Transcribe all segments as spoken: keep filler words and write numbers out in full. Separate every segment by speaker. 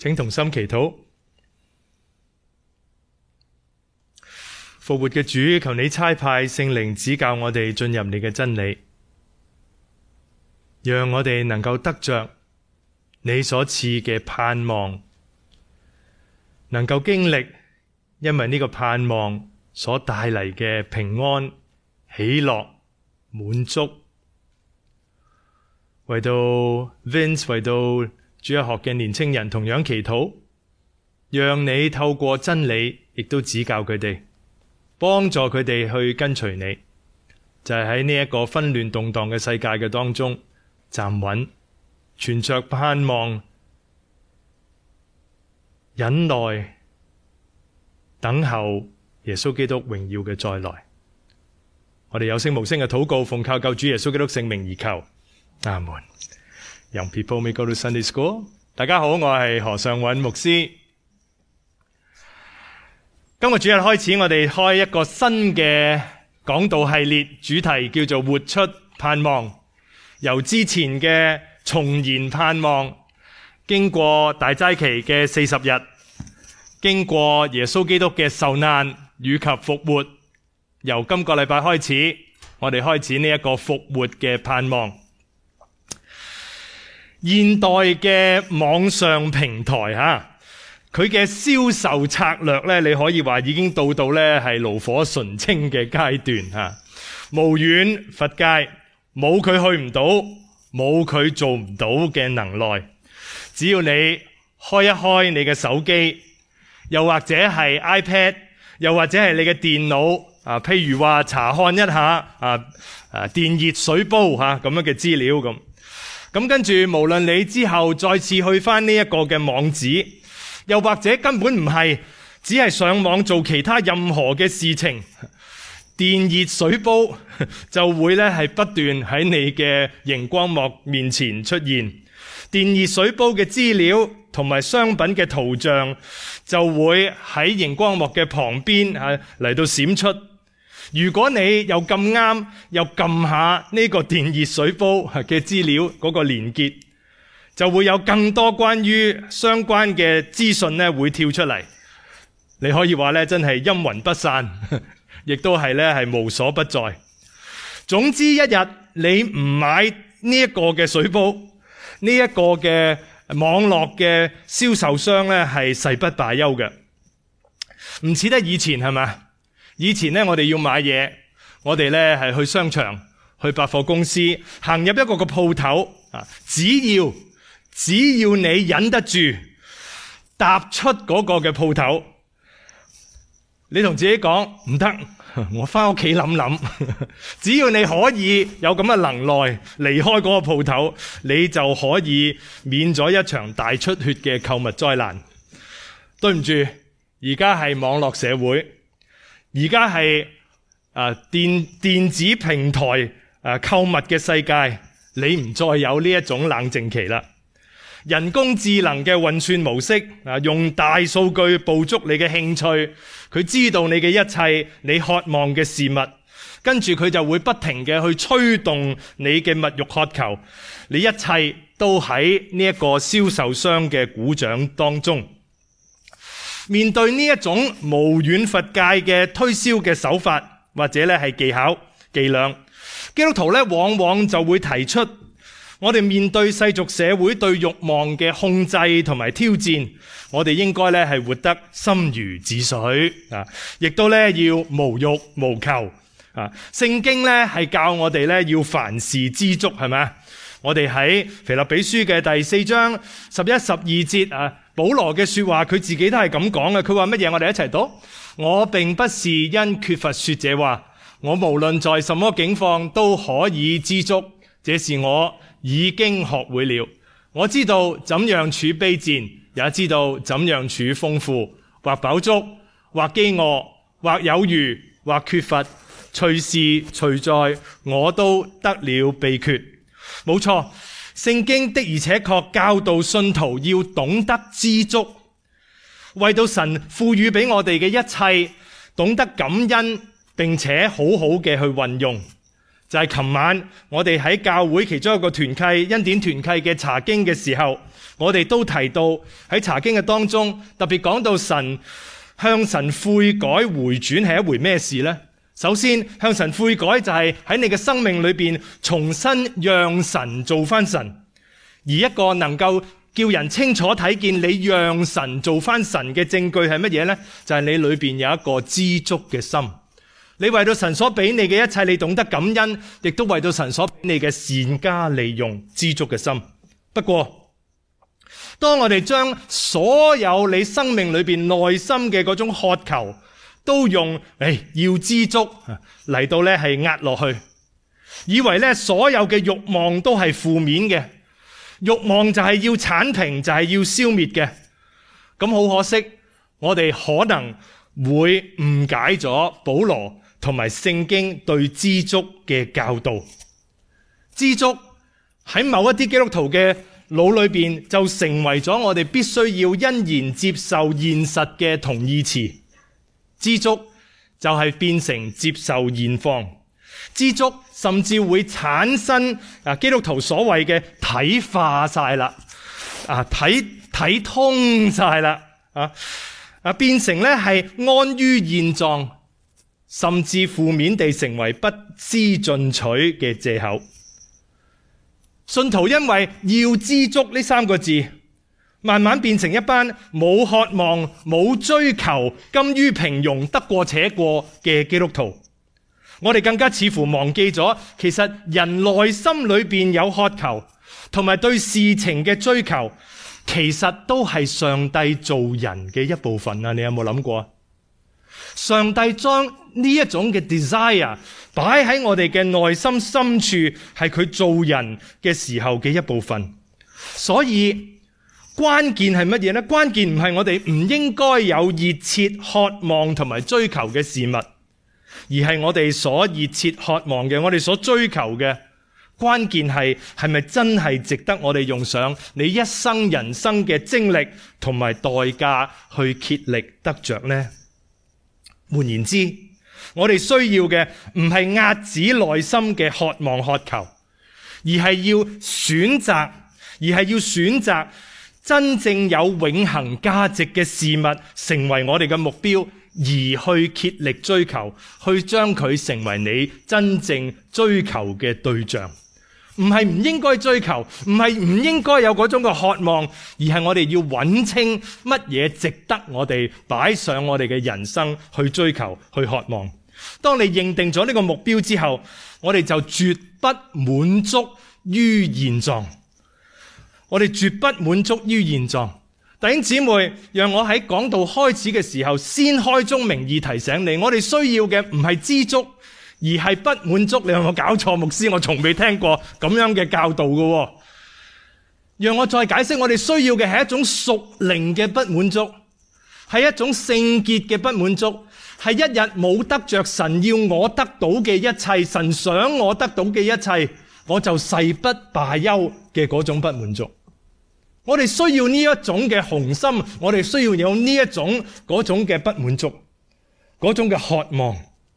Speaker 1: 請同心祈禱。復活嘅主，求你差派聖靈指教我哋進入你嘅真理，讓我哋能夠得着你所賜嘅盼望，能夠經歷因為呢個盼望所帶嚟嘅平安、喜樂、滿足。為到 Vince， 為到主日學嘅年青人同樣祈禱，讓你透過真理亦都指教佢哋，幫助佢哋去跟隨你，就係喺呢一個紛亂動盪嘅世界嘅當中站穩，存着盼望，忍耐，等候耶穌基督榮耀嘅再來。我哋有聲無聲嘅禱告，奉靠救主耶穌基督聖名而求，阿門。Young people may go to Sunday school。大家好，我係何尚韻牧師。今個主日開始，我哋開一個新嘅講道系列，主題叫做活出盼望。由之前嘅重燃盼望，經過大齋期嘅四十日，經過耶穌基督嘅受難以及復活，由今個禮拜開始，我哋開始呢一個復活嘅盼望。現代嘅網上平台吓，佢嘅銷售策略咧，你可以話已經到到咧係爐火純青嘅階段吓，無遠弗屆，冇佢去唔到，冇佢做唔到嘅能耐。只要你開一開你嘅手機，又或者係 iPad， 又或者係你嘅電腦啊，譬如話查看一下啊啊電熱水煲吓咁樣嘅資料咁。咁跟住，無論你之後再次去翻呢一個嘅網址，又或者根本唔係，只係上網做其他任何嘅事情，電熱水煲就會咧係不斷喺你嘅熒光幕面前出現。電熱水煲嘅資料同埋商品嘅圖像就會喺熒光幕嘅旁邊啊嚟到閃出。如果你又咁啱又撳下呢個電熱水煲嘅資料嗰個連結，就會有更多關於相關嘅資訊咧會跳出嚟。你可以話咧真係陰魂不散，亦都係咧係無所不在。總之一日你唔買呢一個嘅水煲，呢一個嘅網絡嘅銷售商咧係誓不罷休嘅。唔似得以前係咪？以前咧，我哋要買嘢，我哋咧係去商場、去百貨公司，行入一個個鋪頭啊，只要只要你忍得住，踏出嗰個嘅鋪頭，你同自己講唔得，我翻屋企諗諗。只要你可以有咁嘅能耐離開嗰個鋪頭，你就可以免咗一場大出血嘅購物災難。對唔住，而家係網絡社會。而家係啊電電子平台啊購物嘅世界，你唔再有呢一種冷靜期啦。人工智能嘅運算模式啊，用大數據捕捉你嘅興趣，佢知道你嘅一切，你渴望嘅事物，跟住佢就會不停嘅去催動你嘅物慾渴求，你一切都喺呢一個銷售商嘅鼓掌當中。面對呢一種無遠弗屆嘅推銷嘅手法，或者咧係技巧伎倆，基督徒咧往往就會提出，我哋面對世俗社會對慾望嘅控制同埋挑戰，我哋應該咧係活得心如止水啊，亦都咧要無慾無求啊。聖經咧係教我哋咧要凡事知足，係咪？我哋喺腓立比書嘅第四章十一、十二節啊。保羅嘅說話，佢自己都係咁講嘅。佢話乜嘢？我哋一齊讀。我並不是因缺乏說這話，我無論在什麼境況都可以知足，這是我已經學會了。我知道怎樣處卑賤，也知道怎樣處豐富，或飽足，或飢餓，或有餘，或缺乏，隨時隨在，我都得了秘訣。冇錯。聖經的而且確教導信徒要懂得知足，為到神賦予俾我哋嘅一切，懂得感恩，並且好好嘅去運用。就係琴晚我哋喺教會其中一個團契恩典團契嘅查經嘅時候， 我哋都提到喺查經嘅當中，特別講到神向神悔改回轉係一回咩事呢？首先，向神悔改就係喺你嘅生命裏邊重新讓神做翻神，而一個能夠叫人清楚睇見你讓神做翻神嘅證據係乜嘢呢？就係你裏邊有一個知足嘅心，你為到神所俾你嘅一切，你懂得感恩，亦都為到神所俾你嘅善加利用，知足嘅心。不過，當我哋將所有你生命裏邊內心嘅嗰種渴求，都用誒、哎、要知足嚟到咧係壓落去，以為咧所有嘅慾望都係負面嘅，慾望就係要剷平，就係要消滅嘅。咁好可惜，我哋可能會誤解咗保羅同埋聖經對知足嘅教導。知足喺某一啲基督徒嘅腦裏邊就成為咗我哋必須要欣然接受現實嘅同義詞。知足就係變成接受現況，知足甚至會產生啊基督徒所謂嘅體化晒啦，啊體體通晒啦，啊啊變成咧係安於現狀，甚至負面地成為不思進取嘅借口。信徒因為要知足呢三個字，慢慢變成一班冇渴望、冇追求、甘於平庸、得過且過嘅基督徒。我哋更加似乎忘記咗，其實人內心裏邊有渴求，同埋對事情嘅追求，其實都係上帝造人嘅一部分啊！你有冇諗過？上帝將呢一種嘅 desire 擺喺我哋嘅內心深處，係佢造人嘅時候嘅一部分。所以關鍵係乜嘢呢？關鍵唔係我哋唔應該有熱切渴望同埋追求嘅事物，而係我哋所熱切渴望嘅，我哋所追求嘅。關鍵係係咪真係值得我哋用上你一生人生嘅精力同埋代價去竭力得着呢？換言之，我哋需要嘅唔係壓止內心嘅渴望渴求，而係要選擇，而係要選擇真正有永恆價值嘅事物成為我哋嘅目標，而去竭力追求，去將佢成為你真正追求嘅對象。唔係唔應該追求，唔係唔應該有嗰種嘅渴望，而係我哋要揾清乜嘢值得我哋擺上我哋嘅人生去追求、去渴望。當你認定咗呢個目標之後，我哋就絕不滿足於現狀。我哋絕不滿足於現狀。弟兄姊妹，讓我喺講道開始嘅時候，先開宗明義提醒你，我哋需要嘅唔係知足，而係不滿足。你有冇搞錯？牧師，我從未聽過咁樣嘅教導嘅。讓我再解釋，我哋需要嘅係一種屬靈嘅不滿足，係一種聖潔嘅不滿足，係一日冇得着神要我得到嘅一切，神想我得到嘅一切，我就誓不罷休嘅嗰種不滿足。我哋需要呢一種嘅雄心，我哋需要有呢一種嗰種嘅不滿足，嗰種嘅渴望。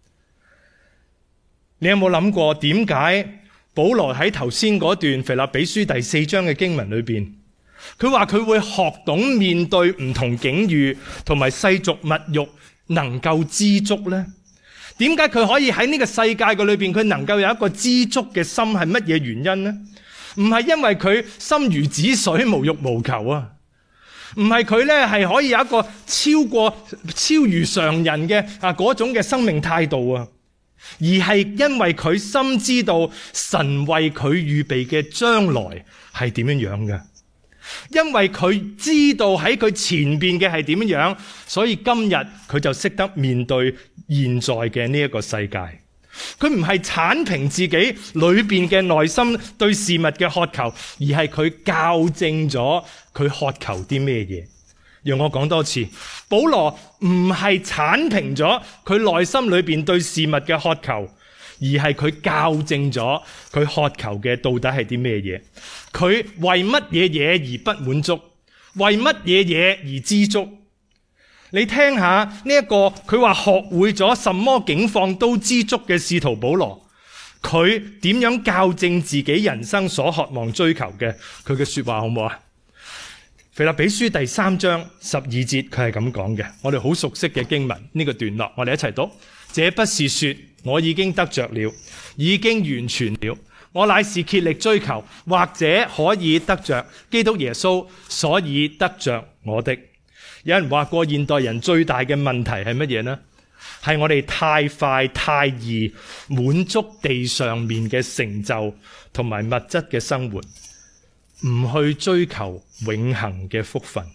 Speaker 1: 你有冇諗過點解保羅喺頭先嗰段腓立比書第四章嘅經文裏邊，佢話佢會學懂面對唔同境遇同埋世俗物欲，能夠知足呢？點解佢可以喺呢個世界嘅裏邊，佢能夠有一個知足嘅心？係乜嘢原因呢？唔係因為佢心如止水無欲無求啊，唔係佢咧係可以有一個超過超於常人嘅啊嗰種嘅生命態度啊，而係因為佢深知道神為佢預備嘅將來係點樣樣嘅，因為佢知道喺佢前邊嘅係點樣樣，所以今日佢就識得面對現在嘅呢一個世界。佢唔係剷平自己裏邊嘅內心對事物嘅渴求，而係佢校正咗佢渴求啲咩嘢。讓我講多次，保羅唔係剷平咗佢內心裏邊對事物嘅渴求，而係佢校正咗佢渴求嘅到底係啲咩嘢。佢為乜嘢嘢而不滿足？為乜嘢嘢而知足？你聽下呢一個佢話學會咗什麼境況都知足嘅使徒保羅，佢點樣校正自己人生所渴望追求嘅佢嘅說話好唔好啊？ 腓立比書第三章十二節佢係咁講嘅，我哋好熟悉嘅經文呢個段落，我哋一齊讀。這不是說我已經得着了，已經完全了，我乃是竭力追求，或者可以得着基督耶穌，所以得着我的。有人話過現代人最大嘅問題係乜嘢呢？係我哋太快太易滿足地上面嘅成就同埋物質嘅生活，唔去追求永恆嘅福分。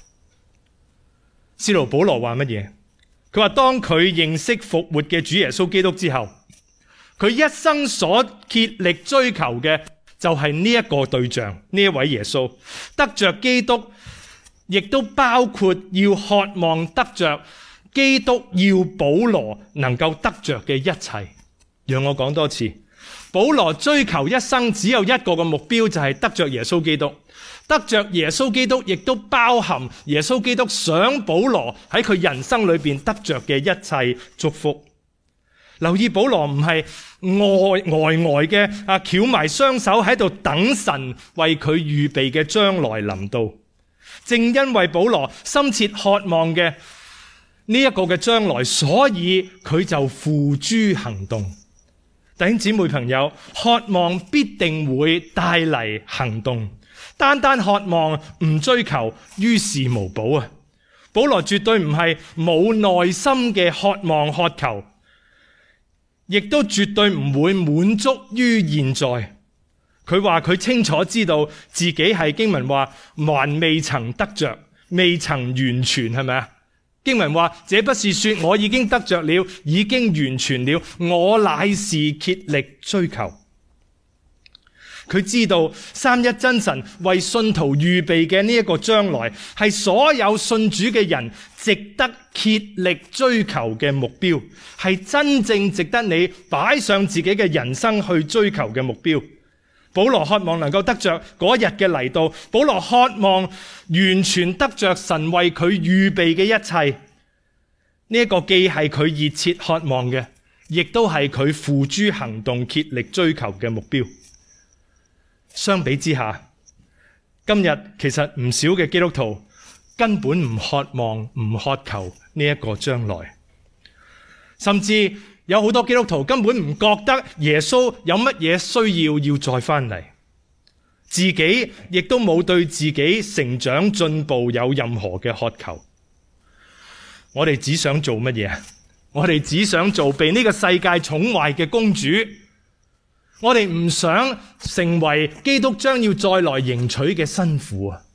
Speaker 1: 使徒保羅話乜嘢？佢話當佢認識復活嘅主耶穌基督之後，佢一生所竭力追求嘅就係呢一個對象，呢一位耶穌。得着基督亦都包括要渴望得着基督要保羅能夠得着嘅一切。讓我講多次，保羅追求一生只有一個嘅目標，就係得着耶穌基督。得着耶穌基督亦都包含耶穌基督想保羅喺佢人生裏邊得着嘅一切祝福。留意保羅唔係呆呆呆嘅啊，翹埋雙手喺度等神為佢預備嘅將來臨到。正因為保羅深切渴望嘅呢一個嘅將來，所以佢就付諸行動。弟兄姊妹朋友，渴望必定會帶嚟行動。單單渴望唔追求，於事無補啊！保羅絕對唔係冇內心嘅渴望渴求，亦都絕對唔會滿足於現在。佢話佢清楚知道自己係經文話還未曾得着，未曾完全，係咪啊？經文話這不是說我已經得着了，已經完全了，我乃是竭力追求。佢知道三一真神為信徒預備嘅呢一個將來，係所有信主嘅人值得竭力追求嘅目標，係真正值得你擺上自己嘅人生去追求嘅目標。保羅渴望能夠得着嗰日嘅嚟到，保羅渴望完全得着神為佢預備嘅一切。呢一個既係佢熱切渴望嘅，亦都係佢付諸行動竭力追求嘅目標。相比之下，今日其實唔少嘅基督徒根本唔渴望、唔渴求呢一個將來，甚至有好多基督徒根本唔覺得耶穌有乜嘢需要要再翻嚟，自己亦都冇對自己成長進步有任何嘅渴求。我哋只想做乜嘢？我哋只想做被呢個世界寵壞嘅公主。我哋唔想成為基督將要再來迎娶嘅新婦啊！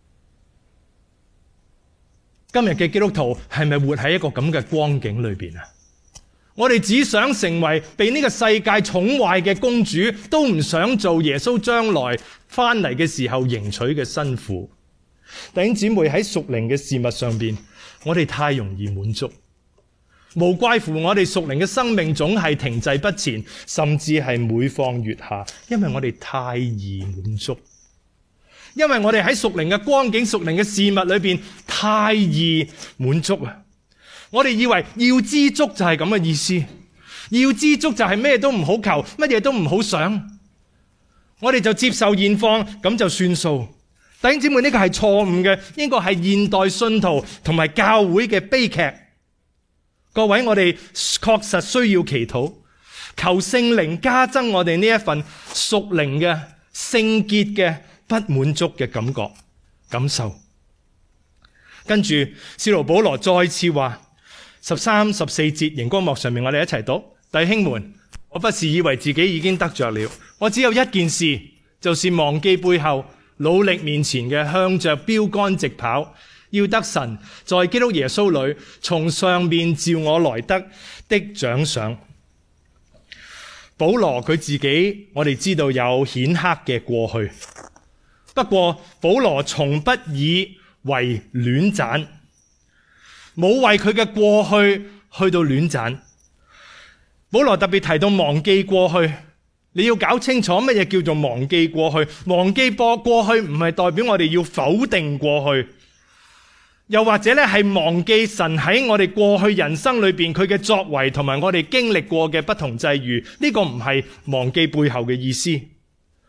Speaker 1: 今日嘅基督徒係咪活喺一個咁嘅光景裏邊啊？我哋只想成為被呢個世界寵壞嘅公主，都唔想做耶穌將來翻嚟嘅時候迎娶嘅新婦。弟兄姊妹，喺屬靈嘅事物上邊，我哋太容易滿足。無怪乎我哋屬靈嘅生命總係停滯不前，甚至係每況愈下，因為我哋太易滿足，因為我哋喺屬靈嘅光景、屬靈嘅事物裏邊太易滿足啊！我哋以為要知足就係咁嘅意思，要知足就係咩都唔好求，乜嘢都唔好想，我哋就接受現況，咁就算數。弟兄姊妹，呢個係錯誤嘅，應該係現代信徒同埋教會嘅悲劇。各位，我哋確實需要祈禱，求聖靈加增我哋呢一份屬靈嘅聖潔嘅不滿足嘅感覺感受。跟住使徒保羅再次話，十三、十四節熒光幕上面，我哋一齊讀：弟兄們，我不是以為自己已經得着了，我只有一件事，就是忘記背後，努力面前嘅，向着標竿直跑。要得神在基督耶穌裏從上面召我來得的獎賞。保羅佢自己，我哋知道有顯赫嘅過去，不過保羅從不以為戀棧，冇為佢嘅過去去到戀棧。保羅特別提到忘記過去，你要搞清楚乜嘢叫做忘記過去。忘記過過去唔係代表我哋要否定過去。又或者咧，係忘記神喺我哋過去人生裏邊佢嘅作為，同埋我哋經歷過嘅不同際遇，呢個唔係忘記背後嘅意思。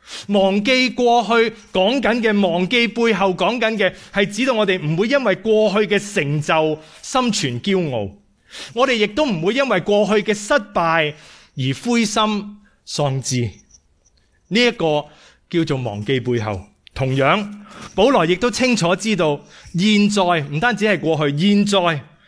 Speaker 1: 忘記過去講緊嘅，忘記背後講緊嘅，係指到我哋唔會因為過去嘅成就心存驕傲，我哋亦都唔會因為過去嘅失敗而灰心喪志。呢一個叫做忘記背後。同樣，保羅亦都清楚知道，現在唔單止係過去，現在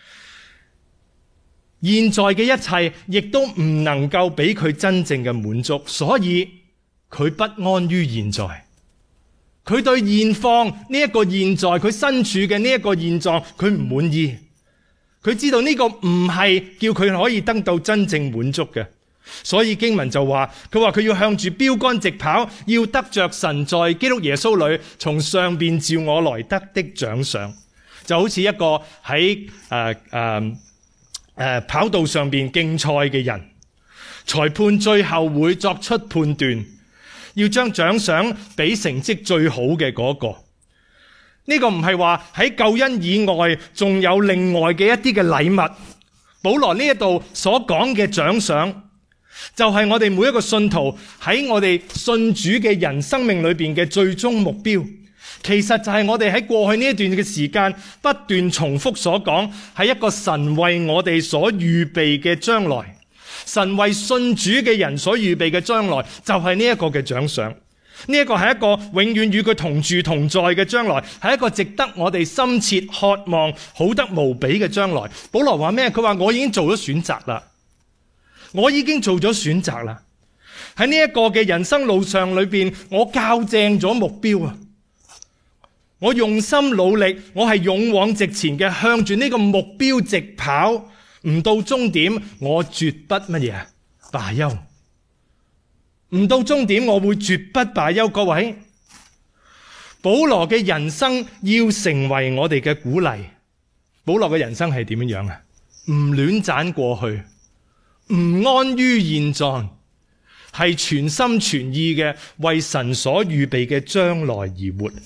Speaker 1: 現在嘅一切亦都唔能夠俾佢真正嘅滿足，所以佢不安於現在。佢對現況呢一個現在，佢身處嘅呢一個現狀，佢唔滿意。佢知道呢個唔係叫佢可以得到真正滿足嘅。所以經文就話，佢話佢要向住標杆直跑，要得着神在基督耶穌裏從上邊召我來得的獎賞。就好似一個喺誒誒誒跑道上邊競賽嘅人，裁判最後會作出判斷，要將獎賞俾成績最好嘅嗰個。呢個唔係話喺救恩以外仲有另外嘅一啲嘅禮物。保羅呢一度所講嘅獎賞，就係我哋每一個信徒喺我哋信主嘅人生命裏邊嘅最終目標。其實就係我哋喺過去呢一段嘅時間不斷重複所講，係一個神為我哋所預備嘅將來，神為信主嘅人所預備嘅將來，就係呢一個嘅獎賞。呢一個係一個永遠與佢同住同在嘅將來，係一個值得我哋深切渴望、好得無比嘅將來。保羅話咩？佢話我已經做咗選擇啦。我已經做咗選擇啦，喺呢一個嘅人生路上裏邊，我校正咗目標啊！我用心努力，我係勇往直前嘅，向住呢個目標直跑，唔到終點，我絕不乜嘢啊？罷休。唔到終點，我會絕不罷休。各位，保羅嘅人生要成為我哋嘅鼓勵。保羅嘅人生係點樣啊？唔亂斬過去，唔安於現狀，係全心全意嘅為神所預備嘅將來而活。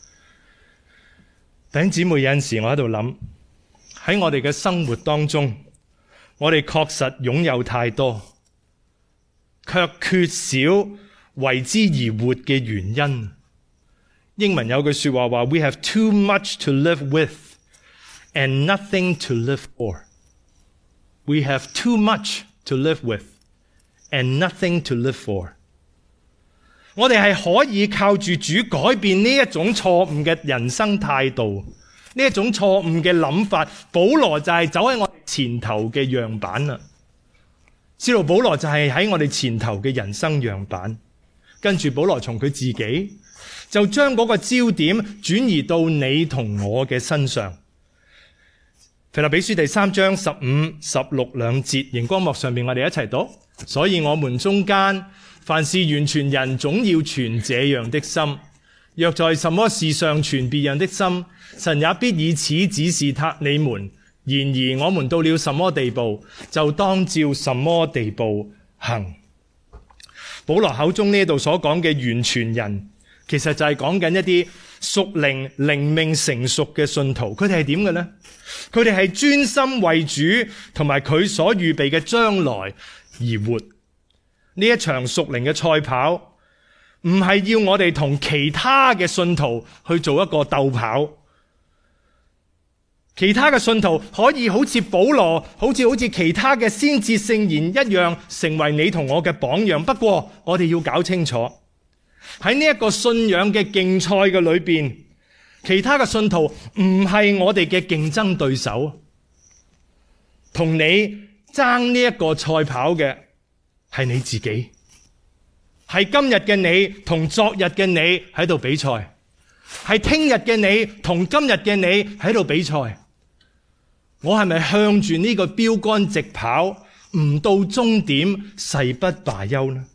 Speaker 1: 弟兄姊妹，有陣時我喺度諗，喺我哋嘅生活當中，我哋確實擁有太多，卻缺少為之而活嘅原因。英文有句說話話 We have too much to live with and nothing to live for. We have too much to live with and nothing to live for. 我哋係可以靠住主改變呢一種錯誤嘅人生態度，呢一種錯誤嘅諗法。保羅就係走喺我哋前頭嘅樣板啦。使徒保羅就係喺我哋前頭嘅人生樣板。跟住保羅從佢自己就將嗰個焦點轉移到你同我嘅身上。腓立比書第三章十五、十六兩節，熒光幕上面我哋一齊讀。所以我們中間凡是完全人，總要存這樣的心。若在什麼事上存別樣的心，神也必以此指示他你們。然而我們到了什麼地步，就當照什麼地步行。保羅口中呢度所講嘅完全人，其實就係講緊一啲屬靈靈命成熟嘅信徒。佢哋係點嘅呢？佢哋係專心為主同埋佢所預備嘅將來而活。呢一場屬靈嘅賽跑，唔係要我哋同其他嘅信徒去做一個鬥跑。其他嘅信徒可以好似保羅，好似好似其他嘅先知聖言一樣，成為你同我嘅榜樣。不過我哋要搞清楚，喺呢一個信仰嘅競賽嘅裏邊，其他嘅信徒唔係我哋嘅競爭對手，同你爭呢一個賽跑嘅係你自己，係今日嘅你同昨日嘅你喺度比賽，係聽日嘅你同今日嘅你喺度比賽。我係咪向住呢個標杆直跑，唔到終點誓不罷休呢？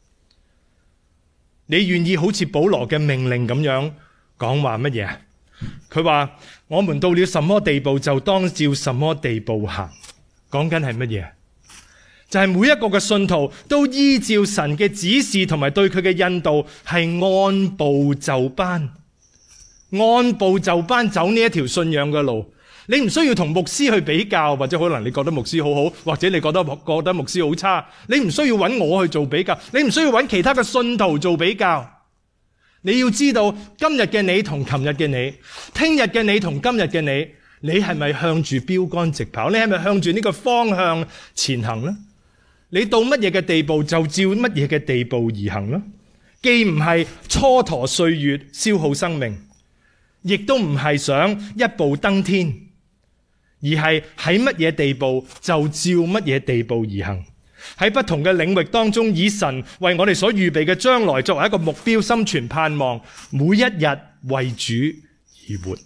Speaker 1: 你願意好似保羅嘅命令咁樣講話乜嘢？佢話我們到了什麼地步，就當照什麼地步行。講緊係乜嘢？就係每一個嘅信徒都依照神嘅指示同埋對佢嘅引導，係按部就班，按部就班走呢一條信仰嘅路。你唔需要同牧師去比較，或者可能你覺得牧師好好，或者你覺得覺得牧師好差，你唔需要揾我去做比較，你唔需要揾其他嘅信徒做比較。 你要知道今日嘅你同琴日嘅你，聽日嘅你同今日嘅你，你係咪向住標杆直跑？你係咪向住呢個方向前行呢？你到乜嘢嘅地步就照乜嘢嘅地步而行呢？既唔係蹉跎歲月消耗生命，亦都唔係想一步登天，而係喺乜嘢地步就照乜嘢地步而行。喺不同嘅領域當中，以神為我哋所預備嘅將來作為一個目標，心存盼望，每一日為主而活。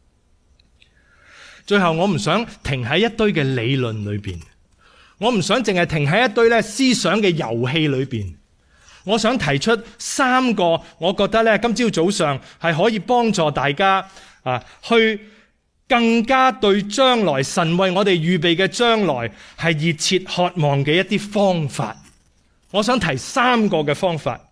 Speaker 1: 最後，我唔想停喺一堆嘅理論裏邊，我唔想淨係停喺一堆咧思想嘅遊戲裏邊。我想提出三個，我覺得咧今朝早上係可以幫助大家啊，去更加對將來神為我哋預備嘅將來係熱切渴望嘅一啲方法。我想提三個嘅方法。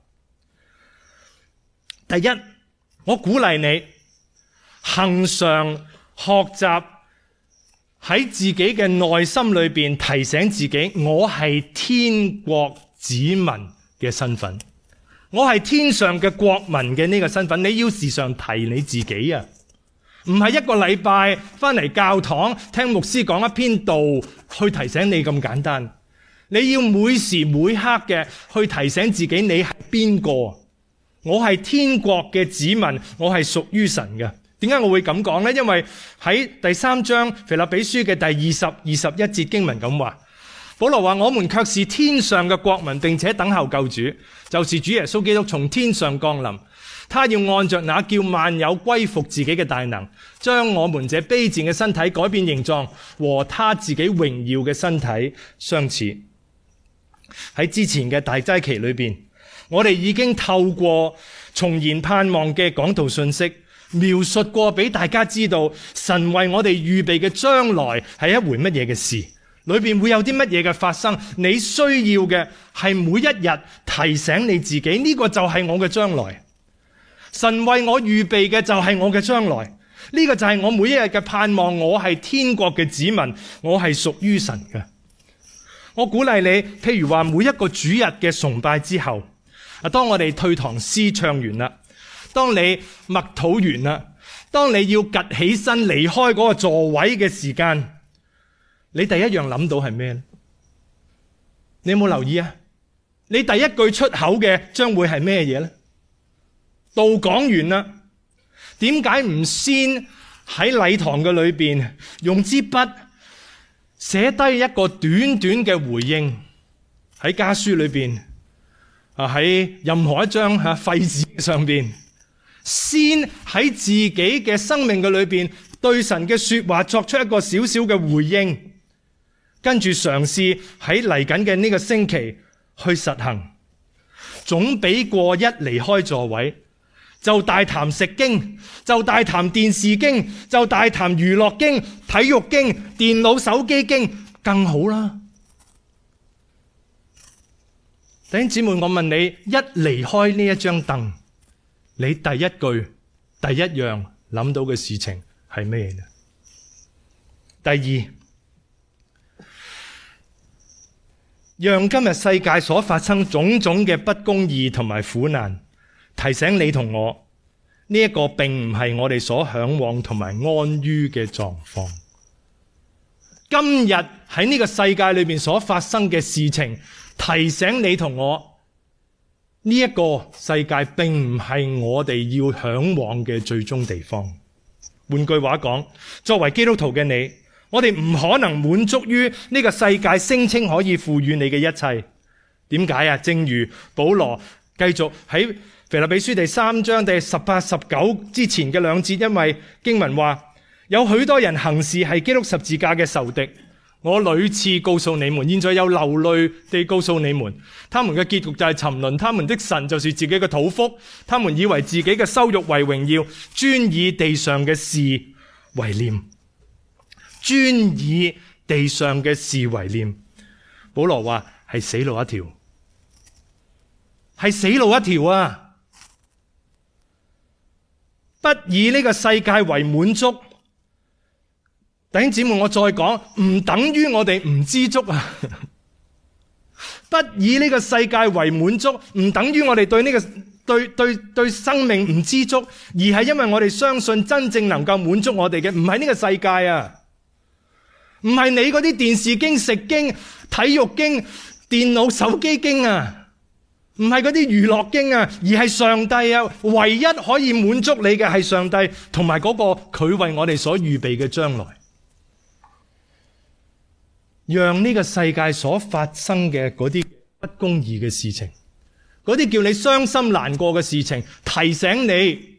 Speaker 1: 第一，我鼓勵你恆常學習喺自己嘅內心裏邊提醒自己，我係天國子民嘅身份，我係天上嘅國民嘅呢個身份。你要時常提你自己啊，唔係一個禮拜翻嚟教堂聽牧師講一篇道去提醒你咁簡單。你要每時每刻嘅去提醒自己，你係邊個？我係天國嘅子民，我係屬於神嘅。點解我會咁講呢？因為喺第三章腓立比書嘅第二十、二十一節經文咁話，保羅話：我們卻是天上嘅國民，並且等候救主，就是主耶穌基督從天上降臨。他要按着那叫萬有歸服自己嘅大能，將我們這卑賤嘅身體改變形狀，和他自己榮耀嘅身體相似。喺之前嘅大齋期裏邊，我哋已經透過重燃盼望嘅講道信息，描述過俾大家知道神為我哋預備嘅將來係一回乜嘢嘅事，裏邊會有啲乜嘢嘅發生。你需要嘅係每一日提醒你自己，呢個就係我嘅將來。神為我預備嘅就係我嘅將來，呢個就係我每一日嘅盼望。我係天國嘅子民，我係屬於神嘅。我鼓勵你，譬如話每一個主日嘅崇拜之後，啊，當我哋退堂詩唱完啦，當你默禱完啦，當你要趷起身離開嗰個座位嘅時間，你第一樣諗到係咩呢？你有冇留意啊？你第一句出口嘅將會係咩嘢呢？道講完啦，點解唔先喺禮堂嘅裏邊用支筆寫低一個短短嘅回應？喺家書裏邊啊，喺任何一張吓廢紙上邊，先喺自己嘅生命嘅裏邊對神嘅說話作出一個小小嘅回應，跟住嘗試喺嚟緊嘅呢個星期去實行，總比過一離開座位就大談食經，就大談電視經，就大談娛樂經、體育經、電腦手機經更好啦。弟兄姊妹，我問你，一離開呢一張凳，你第一句、第一樣諗到嘅事情係咩呢？第二，讓今日世界所發生種種嘅不公義同埋苦難提醒你同我，呢一個並唔係我哋所向往同埋安於嘅狀況。今日喺呢個世界裏面所發生嘅事情，提醒你同我，呢一個世界並唔係我哋要向往嘅最終地方。換句話講，作為基督徒嘅你，我哋唔可能滿足於呢個世界聲稱可以賦予你嘅一切。點解啊？正如保羅繼續喺腓立比書第三章第十八、十九之前嘅兩節，因為經文話有許多人行事係基督十字架嘅仇敵。我屢次告訴你們，現在有流淚地告訴你們，他們嘅結局就係沉淪，他們的神就是自己嘅肚腹，他們以為自己嘅羞辱為榮耀，專以地上嘅事為念，專以地上嘅事為念。保羅話係死路一條，係死路一條啊！不以呢個世界為滿足。弟兄姊妹，我再講，唔等於我哋唔知足啊！不以呢個世界為滿足，唔等於我哋對呢個對對對生命唔知足，而係因為我哋相信真正能夠滿足我哋嘅唔係呢個世界啊，唔係你嗰啲電視經、食經、體育經、電腦、手機經啊，唔係嗰啲娛樂經啊，而係上帝啊！唯一可以滿足你嘅係上帝，同埋嗰個佢為我哋所預備嘅將來。讓呢個世界所發生嘅嗰啲不公義嘅事情，嗰啲叫你傷心難過嘅事情，提醒你，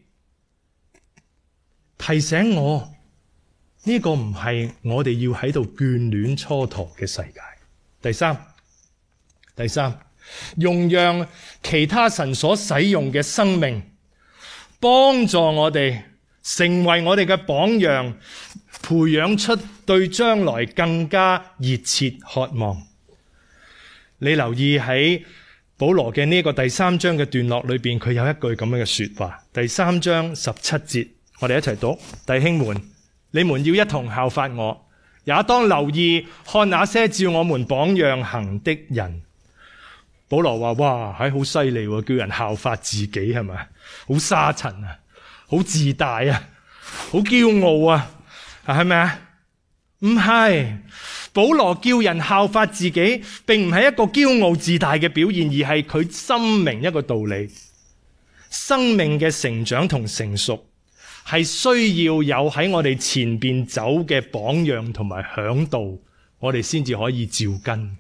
Speaker 1: 提醒我，呢個唔係我哋要喺度眷戀蹉跎嘅世界。第三，第三，用讓其他神所使用嘅生命，幫助我哋成為我哋嘅榜樣，培養出對將來更加熱切渴望。你留意喺保羅嘅呢個第三章嘅段落裏邊，佢有一句咁樣嘅說話。第三章十七節，我哋一齊讀：弟兄們，你們要一同效法我，也當留意看那些照我們榜樣行的人。保羅話：哇，係好犀利喎，叫人效法自己係咪？好沙塵啊，好自大啊，好驕傲啊，係咪啊？唔係，保羅叫人效法自己，並唔係一個驕傲自大嘅表現，而係佢深明一個道理：生命嘅成長同成熟係需要有喺我哋前邊走嘅榜樣同埋嚮導，我哋先至可以照跟。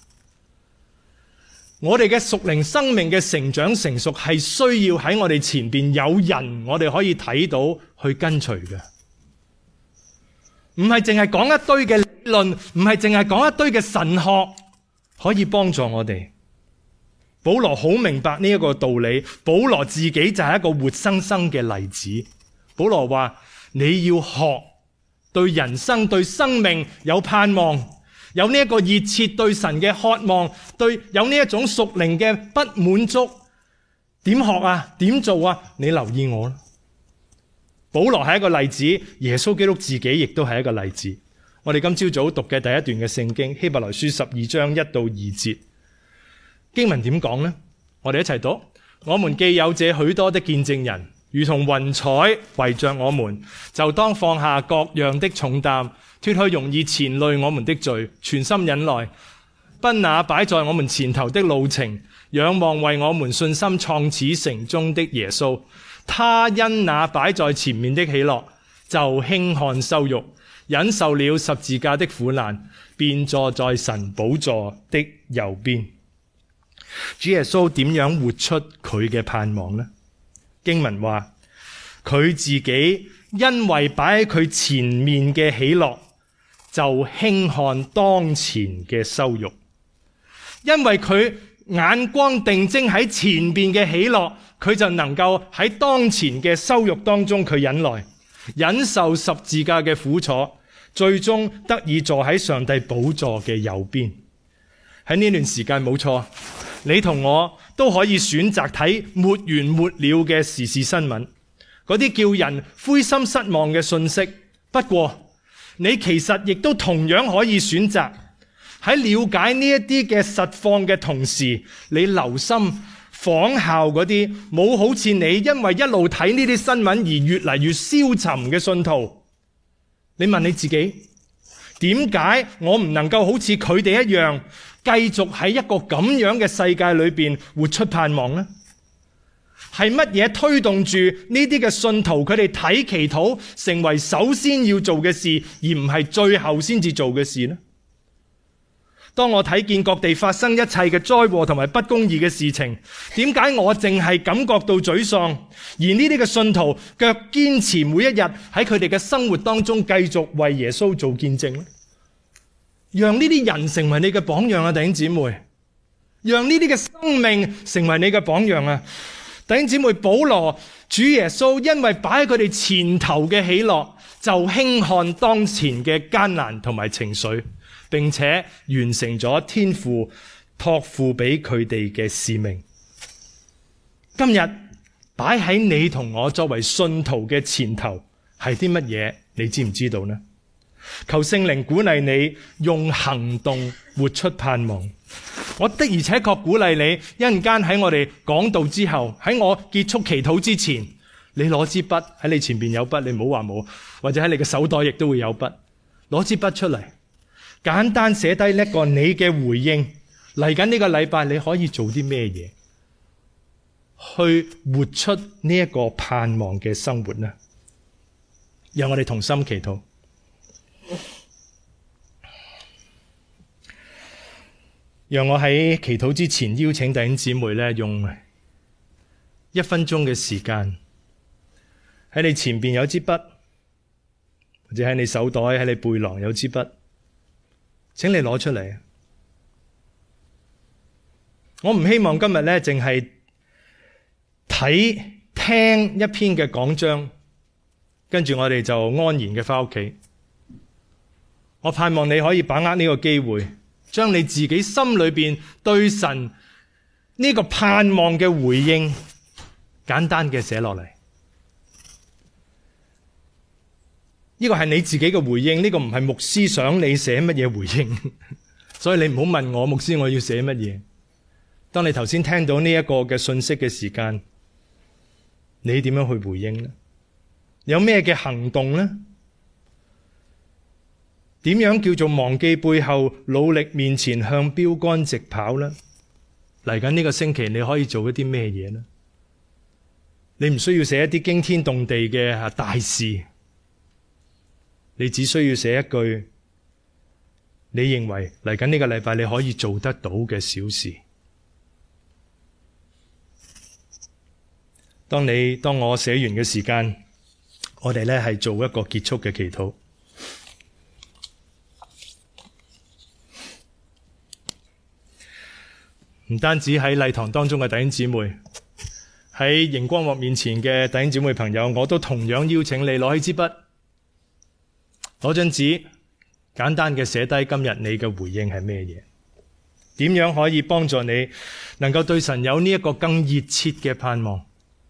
Speaker 1: 我哋嘅屬靈生命嘅成長成熟係需要喺我哋前邊有人，我哋可以睇到去跟隨嘅，唔係淨係講一堆嘅理論，唔係淨係講一堆嘅神學可以幫助我哋。保羅好明白呢一個道理，保羅自己就係一個活生生嘅例子。保羅話：你要學對人生、對生命有盼望，有呢一個熱切對神嘅渴望，對有呢一種屬靈嘅不滿足，點學啊？點做啊？你留意我啦。保羅係一個例子，耶穌基督自己亦都係一個例子。我哋今朝早讀嘅第一段嘅聖經希伯來書十二章一到二節經文點講呢？我哋一齊讀：我們既有這許多的見證人，如同雲彩圍着我們，就當放下各樣的重擔，脫去容易纏累我們的罪，全心忍耐，奔那擺在我們前頭的路程，仰望為我們信心創始成終的耶穌。他因那擺在前面的喜樂，就輕看羞辱，忍受了十字架的苦難，便坐在神寶座的右邊。主耶穌點樣活出佢嘅盼望呢？經文話佢自己因為擺喺佢前面嘅喜樂，就輕看當前嘅羞辱。因為佢眼光定睛喺前邊嘅喜樂，佢就能夠喺當前嘅羞辱當中佢忍耐，忍受十字架嘅苦楚，最終得以坐喺上帝寶座嘅右邊。喺呢段時間冇錯，你同我都可以選擇睇沒完沒了嘅時事新聞，嗰啲叫人灰心失望嘅信息。不過你其實亦都同樣可以選擇喺了解呢一啲嘅實況嘅同時，你留心仿效嗰啲冇好似你因為一路睇呢啲新聞而越嚟越消沉嘅信徒。你問你自己，點解我唔能夠好似佢哋一樣，繼續喺一個咁樣嘅世界裏邊活出盼望呢？係乜嘢推動住呢啲嘅信徒佢哋睇祈禱成為首先要做嘅事，而唔係最後先至做嘅事呢？當我睇見各地發生一切嘅災禍同埋不公義嘅事情，點解我淨係感覺到沮喪，而呢啲嘅信徒卻堅持每一日喺佢哋嘅生活當中繼續為耶穌做見證呢？讓呢啲人成為你嘅榜樣啊，弟兄姊妹！讓呢啲嘅生命成為你嘅榜樣啊，弟兄姊妹！保羅、主耶穌因為擺喺佢哋前頭嘅喜樂，就輕看當前嘅艱難同埋情緒，並且完成咗天父託付俾佢哋嘅使命。今日擺喺你同我作為信徒嘅前頭係啲乜嘢？你知唔知道呢？求聖靈鼓勵你用行動活出盼望。 我的而且確鼓勵你，一陣間喺我哋講道之後，喺我結束祈禱之前，你攞支筆，喺你前邊有筆，你唔好話冇，或者喺你嘅手袋亦都會有筆，攞支筆出嚟，簡單寫低一個你嘅回應。嚟緊呢個禮拜你可以做啲咩嘢，去活出呢一個盼望嘅生活呢？讓我哋同心祈禱。讓我喺祈禱之前邀請弟兄姊妹咧，用一分鐘嘅時間，喺你前邊有支筆，或者喺你手袋、喺你背囊有支筆，請你攞出嚟。我唔希望今日咧淨係睇聽一篇嘅講章，跟住我哋就安然嘅返屋企。我盼望你可以把握呢個機會，將你自己心裏邊對神呢個盼望嘅回應，簡單嘅寫落嚟。呢個係你自己嘅回應，呢個唔係牧師想你寫乜嘢回應，所以你唔好問我牧師我要寫乜嘢。當你頭先聽到呢一個嘅信息嘅時間，你點樣去回應呢？有咩嘅行動呢？點樣叫做忘記背後，努力面前，向標杆直跑呢？嚟緊呢個星期你可以做一啲咩嘢呢？你唔需要寫一啲驚天動地嘅大事，你只需要寫一句你認為嚟緊呢個禮拜你可以做得到嘅小事。當你當我寫完嘅時間，我哋咧係做一個結束嘅祈禱。唔單止喺禮堂當中嘅弟兄姊妹，喺熒光幕面前嘅弟兄姊妹朋友，我都同樣邀請你攞起支筆，攞張紙，簡單嘅寫低今日你嘅回應係咩嘢，點樣可以幫助你能夠對神有呢一個更熱切嘅盼望。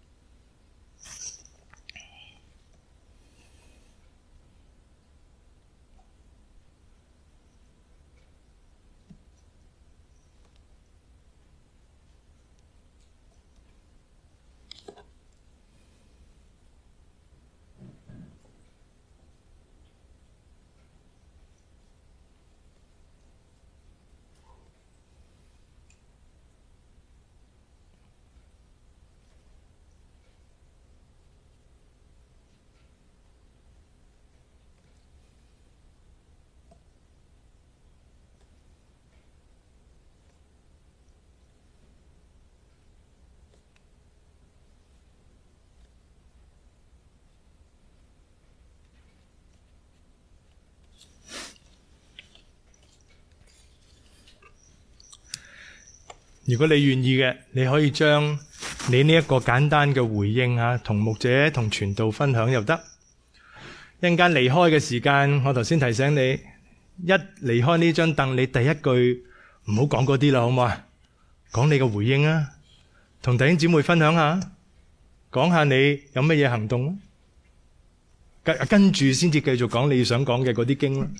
Speaker 1: 如果你願意嘅，你可以將你呢一個簡單嘅回應啊，同牧者同傳道分享又得。一陣間離開嘅時間，我頭先提醒你，一離開呢張凳，你第一句唔好講嗰啲啦，好唔好啊？講你嘅回應啊，同弟兄姊妹分享下，講下你有乜嘢行動，跟跟住先至繼續講你想講嘅嗰啲經啦。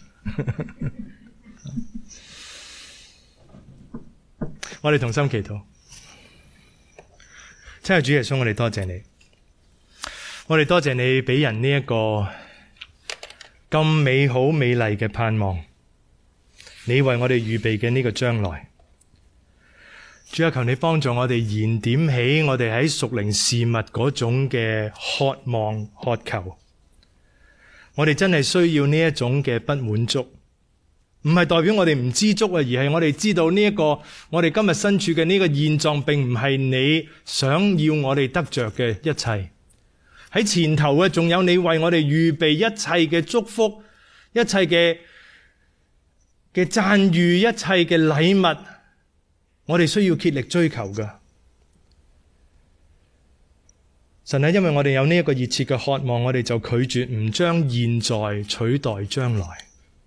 Speaker 1: 我哋同心祈禱。親愛的主耶穌，我哋多謝你，我哋多謝你俾人呢一個咁美好美麗嘅盼望，你為我哋預備嘅呢個將來。主啊，求你幫助我哋燃點起我哋喺屬靈事物嗰種嘅渴望渴求。我哋真係需要呢一種嘅不滿足，唔係代表我哋唔知足啊，而係我哋知道呢一個我哋今日身處嘅呢個現狀，並唔係你想要我哋得着嘅一切。喺前頭嘅仲有你為我哋預備一切嘅祝福，一切嘅嘅讚譽，一切嘅禮物，我哋需要竭力追求噶。神啊，因為我哋有呢一個熱切嘅渴望，我哋就拒絕唔將現在取代將來。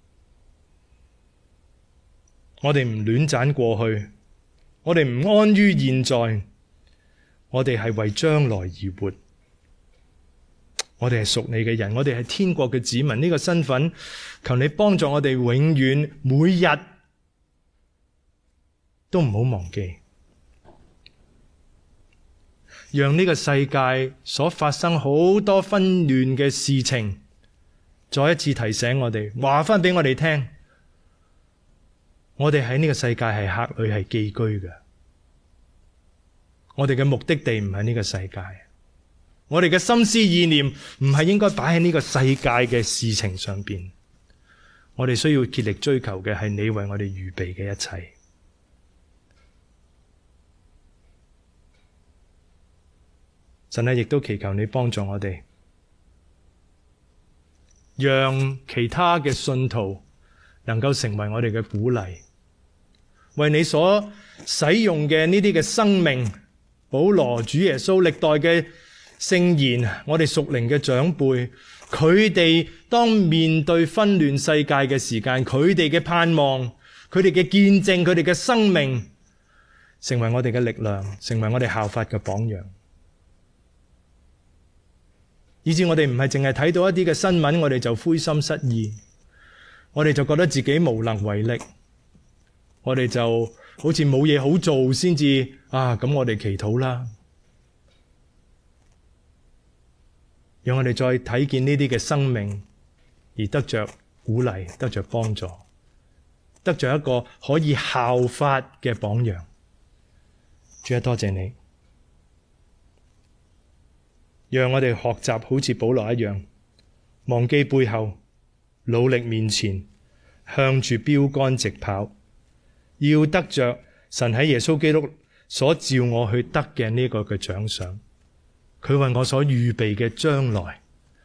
Speaker 1: 我哋唔亂斬過去，我哋唔安於現在，我哋係為將來而活。我哋係屬你嘅人，我哋係天國嘅子民，呢個身份，求你幫助我哋永遠每日都唔好忘記，讓呢個世界所發生好多紛亂嘅事情，再一次提醒我哋，話翻俾我哋聽，我哋喺呢個世界係客旅，係寄居嘅。我哋嘅目的地唔係呢個世界，我哋嘅心思意念唔係應該擺喺呢個世界嘅事情上邊。我哋需要竭力追求嘅係你為我哋預備嘅一切。神啊，亦都祈求你幫助我哋，讓其他嘅信徒能夠成為我哋嘅鼓勵，為你所使用嘅呢啲嘅生命，保羅、主耶穌、歷代嘅聖言，我哋屬靈嘅長輩，佢哋當面對紛亂世界嘅時間，佢哋嘅盼望，佢哋嘅見證，佢哋嘅生命，成為我哋嘅力量，成為我哋效法嘅榜樣。以致我哋唔係淨係睇到一啲嘅新聞，我哋就灰心失意，我哋就覺得自己無能為力，我哋就好似冇嘢好做先至啊，咁我哋祈禱啦。讓我哋再睇見呢啲嘅生命，而得着鼓勵，得着幫助，得着一個可以效法嘅榜樣。主啊，多謝你。讓我哋學習好似保羅一樣，忘記背後，努力面前，向住標竿直跑，要得着神喺耶穌基督所召我去得嘅呢個嘅獎賞，佢為我所預備嘅將來，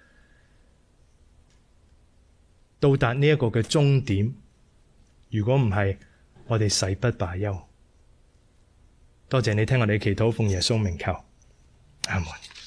Speaker 1: 到達呢一個嘅終點。如果唔係，我哋誓不罷休。多謝你聽我哋祈禱，奉耶穌名求，阿門。